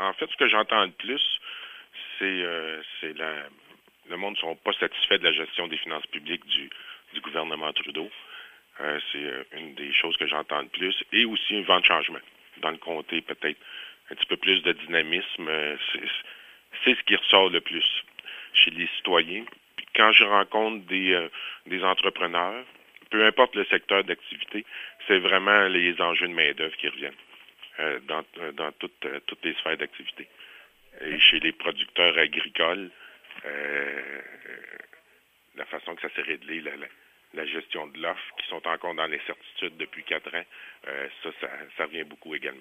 En fait, ce que j'entends le plus, c'est le monde ne sont pas satisfaits de la gestion des finances publiques du gouvernement Trudeau. C'est une des choses que j'entends le plus. Et aussi un vent de changement. Dans le comté, peut-être un petit peu plus de dynamisme. C'est ce qui ressort le plus chez les citoyens. Puis quand je rencontre des entrepreneurs, peu importe le secteur d'activité, c'est vraiment les enjeux de main-d'œuvre qui reviennent dans toutes les sphères d'activité. Et chez les producteurs agricoles, la façon que ça s'est réglé, la gestion de l'offre, qui sont encore dans l'incertitude depuis 4 ans, ça revient beaucoup également.